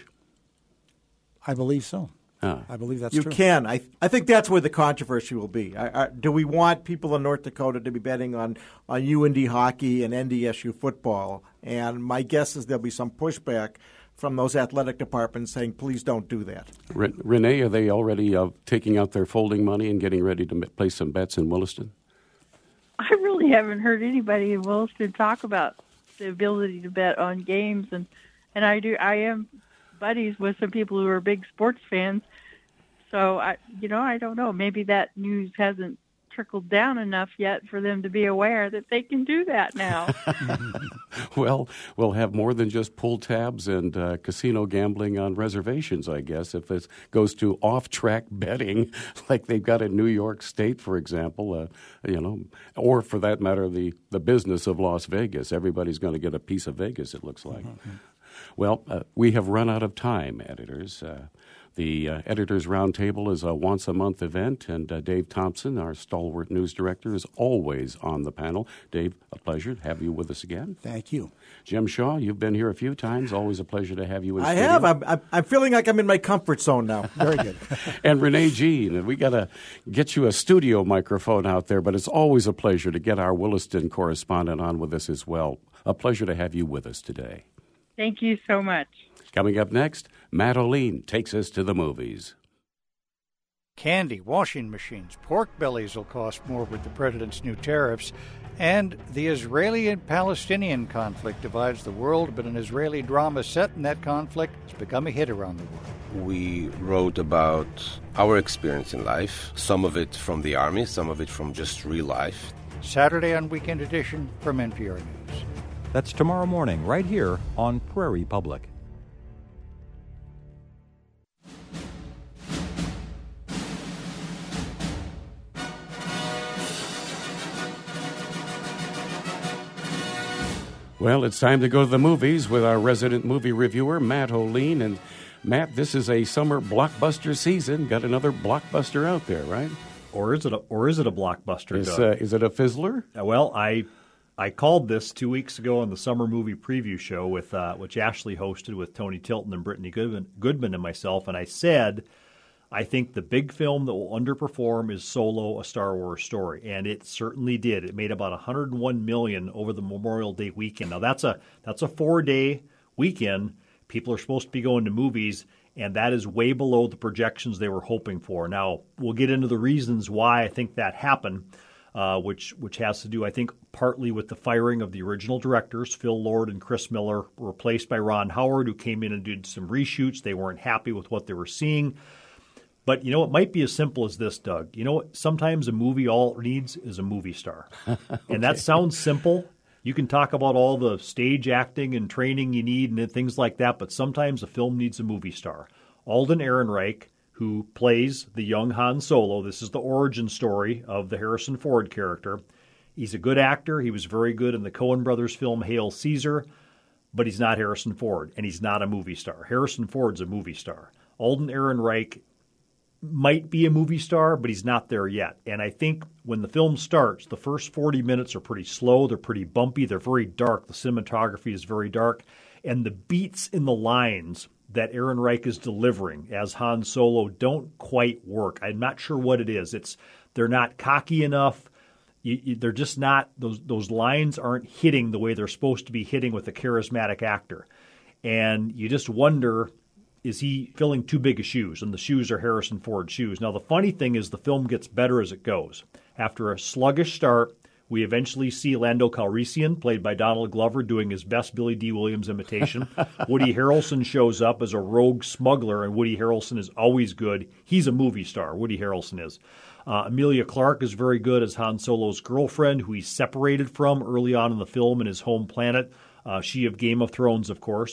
I believe so. Ah. I believe that's you true. You can. I I think that's where the controversy will be. I, I, do we want people in North Dakota to be betting on, on U N D hockey and N D S U football? And my guess is there'll be some pushback from those athletic departments saying, please don't do that. Re- Renee, are they already uh, taking out their folding money and getting ready to m- place some bets in Williston? I really haven't heard anybody in Williston talk about the ability to bet on games, and, and I do. I am buddies with some people who are big sports fans. So, I, you know, I don't know. Maybe that news hasn't trickled down enough yet for them to be aware that they can do that now. Well, we'll have more than just pull tabs and uh, casino gambling on reservations, I guess, if it goes to off-track betting like they've got in New York State, for example, uh, you know, or for that matter, the, the business of Las Vegas. Everybody's going to get a piece of Vegas, it looks like. Mm-hmm. Well, uh, we have run out of time, editors. Uh, the uh, Editors Roundtable is a once-a-month event, and uh, Dave Thompson, our stalwart news director, is always on the panel. Dave, a pleasure to have you with us again. Thank you. Jim Shaw, you've been here a few times. Always a pleasure to have you in I studio. have. I'm, I'm, I'm feeling like I'm in my comfort zone now. Very good. And Renee Jean, and we got to get you a studio microphone out there, but it's always a pleasure to get our Williston correspondent on with us as well. A pleasure to have you with us today. Thank you so much. Coming up next, Matt O'Lean takes us to the movies. Candy, washing machines, pork bellies will cost more with the president's new tariffs. And the Israeli and Palestinian conflict divides the world, but an Israeli drama set in that conflict has become a hit around the world. We wrote about our experience in life, some of it from the Army, some of it from just real life. Saturday on Weekend Edition from N P R News. That's tomorrow morning, right here on Prairie Public. Well, it's time to go to the movies with our resident movie reviewer, Matt O'Lean. And, Matt, this is a summer blockbuster season. Got another blockbuster out there, right? Or is it a, or is it a blockbuster, Is, Doug? uh, is it a fizzler? Uh, well, I I called this two weeks ago on the summer movie preview show, with uh, which Ashley hosted with Tony Tilton and Brittany Goodman, Goodman and myself, and I said, I think the big film that will underperform is Solo, a Star Wars story, and it certainly did. It made about one hundred one million dollars over the Memorial Day weekend. Now, that's a that's a four-day weekend. People are supposed to be going to movies, and that is way below the projections they were hoping for. Now, we'll get into the reasons why I think that happened, uh, which which has to do, I think, partly with the firing of the original directors, Phil Lord and Chris Miller, replaced by Ron Howard, who came in and did some reshoots. They weren't happy with what they were seeing. But, you know, it might be as simple as this, Doug. You know what? Sometimes a movie, all it needs is a movie star. Okay. And that sounds simple. You can talk about all the stage acting and training you need and things like that, but sometimes a film needs a movie star. Alden Ehrenreich, who plays the young Han Solo, this is the origin story of the Harrison Ford character. He's a good actor. He was very good in the Coen brothers film Hail Caesar, but he's not Harrison Ford, and he's not a movie star. Harrison Ford's a movie star. Alden Ehrenreich might be a movie star, but he's not there yet. And I think when the film starts, the first forty minutes are pretty slow. They're pretty bumpy. They're very dark. The cinematography is very dark. And the beats in the lines that Ehrenreich is delivering as Han Solo don't quite work. I'm not sure what it is. It's they're not cocky enough. You, you, they're just not, those, those lines aren't hitting the way they're supposed to be hitting with a charismatic actor. And you just wonder, is he filling too big of shoes? And the shoes are Harrison Ford shoes. Now, the funny thing is the film gets better as it goes. After a sluggish start, we eventually see Lando Calrissian, played by Donald Glover, doing his best Billy D. Williams imitation. Woody Harrelson shows up as a rogue smuggler, and Woody Harrelson is always good. He's a movie star, Woody Harrelson is. Uh, Emilia Clarke is very good as Han Solo's girlfriend, who he's separated from early on in the film in his home planet. Uh, she of Game of Thrones, of course.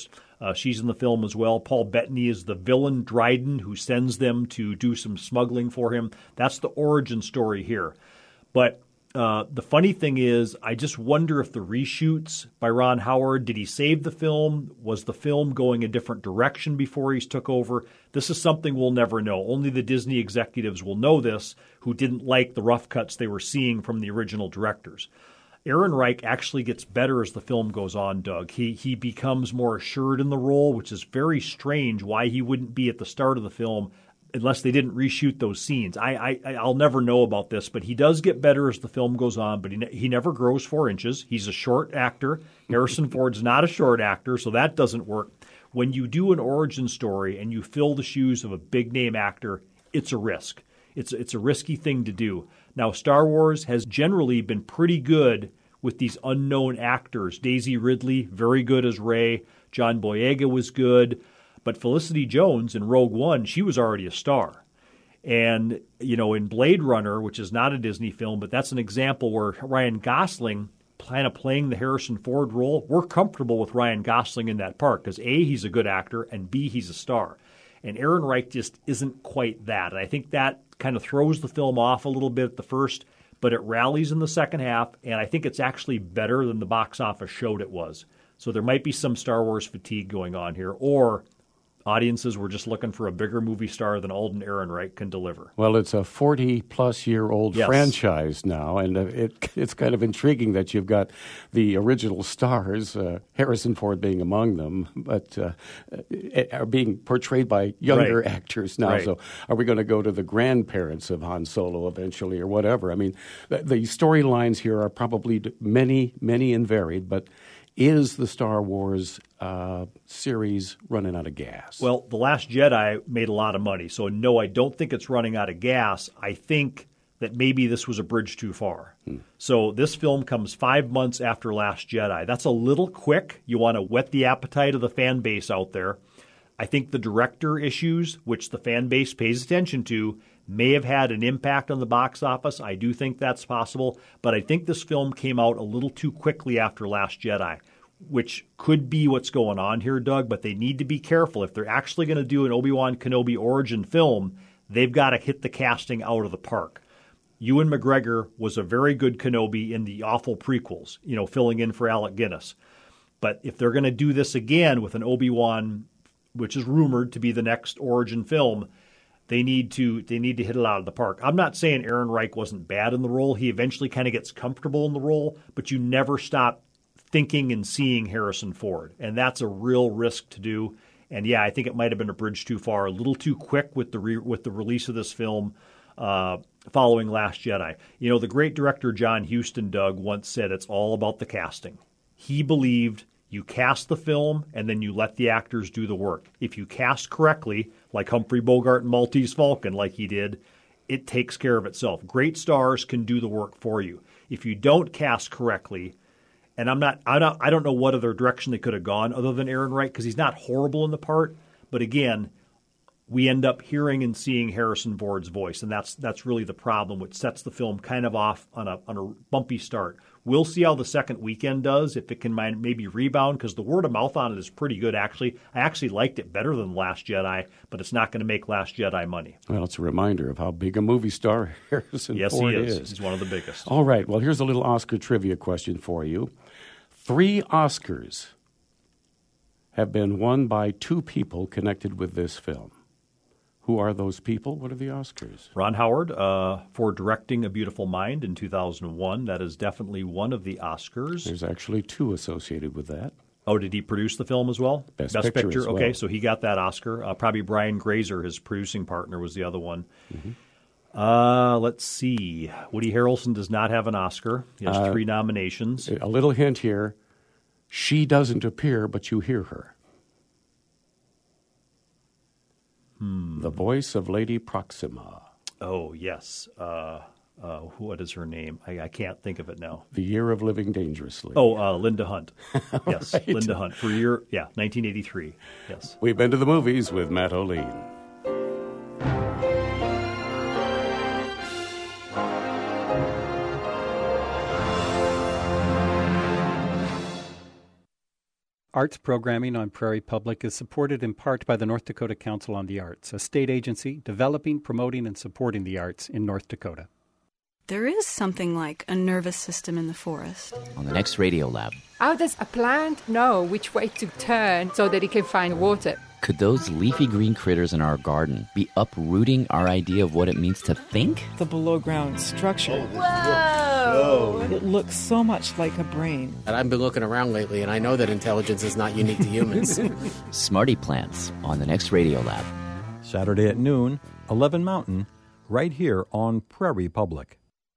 Uh, she's in the film as well. Paul Bettany is the villain, Dryden, who sends them to do some smuggling for him. That's the origin story here. But uh, the funny thing is, I just wonder if the reshoots by Ron Howard, did he save the film? Was the film going a different direction before he took over? This is something we'll never know. Only the Disney executives will know this, who didn't like the rough cuts they were seeing from the original directors. Aaron Reich actually gets better as the film goes on, Doug. He he becomes more assured in the role, which is very strange why he wouldn't be at the start of the film unless they didn't reshoot those scenes. I, I, I'll never know about this, but he does get better as the film goes on, but he, he never grows four inches. He's a short actor. Harrison Ford's not a short actor, so that doesn't work. When you do an origin story and you fill the shoes of a big-name actor, it's a risk. It's, it's a risky thing to do. Now, Star Wars has generally been pretty good with these unknown actors. Daisy Ridley, very good as Rey. John Boyega was good. But Felicity Jones in Rogue One, she was already a star. And, you know, in Blade Runner, which is not a Disney film, but that's an example where Ryan Gosling, kind of playing the Harrison Ford role, we're comfortable with Ryan Gosling in that part because, A, he's a good actor, and B, he's a star. And Aaron Reich just isn't quite that. And I think that kind of throws the film off a little bit at the first, but it rallies in the second half, and I think it's actually better than the box office showed it was. So there might be some Star Wars fatigue going on here, or audiences were just looking for a bigger movie star than Alden Ehrenreich can deliver. Well, it's a forty-plus-year-old yes. franchise now, and uh, it, it's kind of intriguing that you've got the original stars, uh, Harrison Ford being among them, but uh, are being portrayed by younger right. actors now. Right. So are we going to go to the grandparents of Han Solo eventually or whatever? I mean, the, the storylines here are probably many, many and varied, but is the Star Wars uh, series running out of gas? Well, The Last Jedi made a lot of money, so no, I don't think it's running out of gas. I think that maybe this was a bridge too far. Hmm. So this film comes five months after Last Jedi. That's a little quick. You want to whet the appetite of the fan base out there. I think the director issues, which the fan base pays attention to, may have had an impact on the box office. I do think that's possible, but I think this film came out a little too quickly after Last Jedi, which could be what's going on here, Doug, but they need to be careful. If they're actually going to do an Obi-Wan Kenobi origin film, they've got to hit the casting out of the park. Ewan McGregor was a very good Kenobi in the awful prequels, you know, filling in for Alec Guinness. But if they're going to do this again with an Obi-Wan, which is rumored to be the next origin film, They need to they need to hit it out of the park. I'm not saying Aaron Reich wasn't bad in the role. He eventually kind of gets comfortable in the role, but you never stop thinking and seeing Harrison Ford, and that's a real risk to do. And yeah, I think it might have been a bridge too far, a little too quick with the re- with the release of this film uh, following Last Jedi. You know, the great director John Huston, Doug, once said it's all about the casting. He believed you cast the film, and then you let the actors do the work. If you cast correctly, like Humphrey Bogart and Maltese Falcon, like he did, it takes care of itself. Great stars can do the work for you. If you don't cast correctly, and I'm not, I don't, I don't know what other direction they could have gone other than Aaron Reich, because he's not horrible in the part, but again, we end up hearing and seeing Harrison Ford's voice, and that's that's really the problem, which sets the film kind of off on a on a bumpy start. We'll see how the second weekend does, if it can maybe rebound, because the word of mouth on it is pretty good, actually. I actually liked it better than Last Jedi, but it's not going to make Last Jedi money. Well, it's a reminder of how big a movie star Harrison yes, Ford he is. is. He's one of the biggest. All right. Well, here's a little Oscar trivia question for you. Three Oscars have been won by two people connected with this film. Who are those people? What are the Oscars? Ron Howard uh, for directing A Beautiful Mind in two thousand one. That is definitely one of the Oscars. There's actually two associated with that. Oh, did he produce the film as well? Best, Best Picture. Picture. As well. Okay, so he got that Oscar. Uh, probably Brian Grazer, his producing partner, was the other one. Mm-hmm. Uh, let's see. Woody Harrelson does not have an Oscar. He has uh, three nominations. A little hint here. She doesn't appear, but you hear her. Hmm. The voice of Lady Proxima. Oh, yes. Uh, uh, what is her name? I, I can't think of it now. The Year of Living Dangerously. Oh, uh, Linda Hunt. Yes, right. Linda Hunt. For year, yeah, nineteen eighty-three. Yes. We've been to the movies with Matt O'Lean. Arts programming on Prairie Public is supported in part by the North Dakota Council on the Arts, a state agency developing, promoting, and supporting the arts in North Dakota. There is something like a nervous system in the forest. On the next Radio Lab. How does a plant know which way to turn so that it can find water? Could those leafy green critters in our garden be uprooting our idea of what it means to think? The below-ground structure. Whoa! It looks so much like a brain. And I've been looking around lately, and I know that intelligence is not unique to humans. Smarty Plants on the next Radio Lab. Saturday at noon, eleven Mountain, right here on Prairie Public.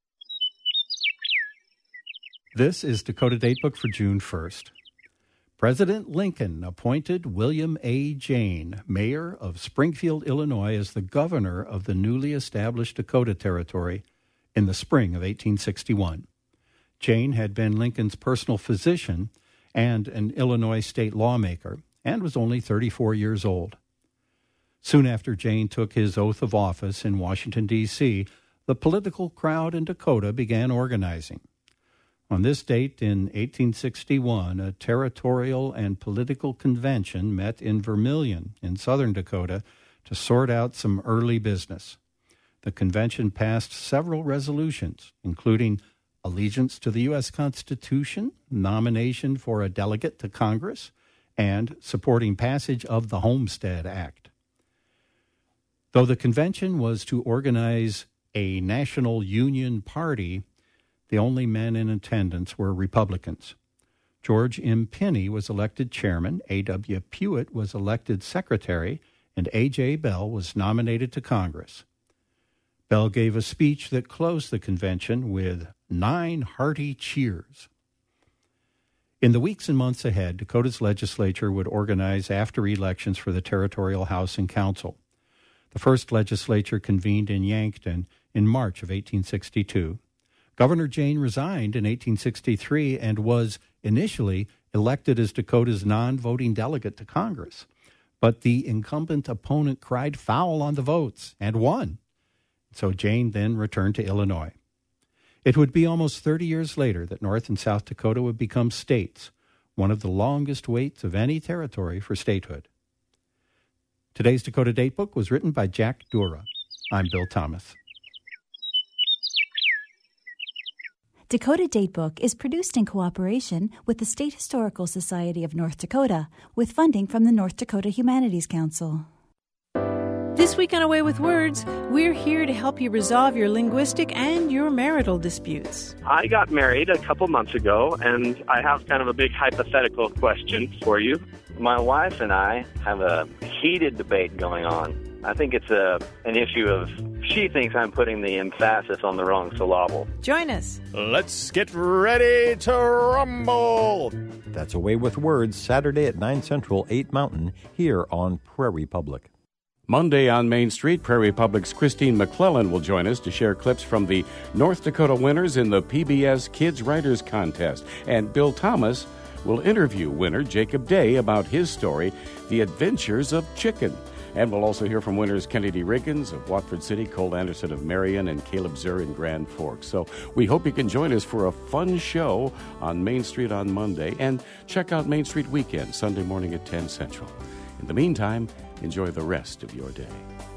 This is Dakota Datebook for June first. President Lincoln appointed William A. Jayne, mayor of Springfield, Illinois, as the governor of the newly established Dakota Territory in the spring of eighteen sixty-one. Jayne had been Lincoln's personal physician and an Illinois state lawmaker, and was only thirty-four years old. Soon after Jayne took his oath of office in Washington, D C, the political crowd in Dakota began organizing. On this date in eighteen sixty-one, a territorial and political convention met in Vermilion in southern Dakota to sort out some early business. The convention passed several resolutions, including allegiance to the U S Constitution, nomination for a delegate to Congress, and supporting passage of the Homestead Act. Though the convention was to organize a national Union party, the only men in attendance were Republicans. George M. Pinney was elected chairman, A W. Pewitt was elected secretary, and A J. Bell was nominated to Congress. Bell gave a speech that closed the convention with nine hearty cheers. In the weeks and months ahead, Dakota's legislature would organize after elections for the Territorial House and Council. The first legislature convened in Yankton in March of eighteen sixty-two. Governor Jayne resigned in eighteen sixty-three and was initially elected as Dakota's non-voting delegate to Congress. But the incumbent opponent cried foul on the votes and won. So Jayne then returned to Illinois. It would be almost thirty years later that North and South Dakota would become states, one of the longest waits of any territory for statehood. Today's Dakota Datebook was written by Jack Dura. I'm Bill Thomas. Dakota Datebook is produced in cooperation with the State Historical Society of North Dakota, with funding from the North Dakota Humanities Council. This week on A Way with Words, we're here to help you resolve your linguistic and your marital disputes. I got married a couple months ago, and I have kind of a big hypothetical question for you. My wife and I have a heated debate going on. I think it's a an issue of she thinks I'm putting the emphasis on the wrong syllable. Join us. Let's get ready to rumble. That's A Way with Words, Saturday at nine Central, eight Mountain, here on Prairie Public. Monday on Main Street, Prairie Public's Christine McClellan will join us to share clips from the North Dakota winners in the P B S Kids Writers Contest. And Bill Thomas will interview winner Jacob Day about his story, The Adventures of Chicken. And we'll also hear from winners Kennedy Riggins of Watford City, Cole Anderson of Marion, and Caleb Zur in Grand Forks. So we hope you can join us for a fun show on Main Street on Monday. And check out Main Street Weekend, Sunday morning at ten Central. In the meantime, enjoy the rest of your day.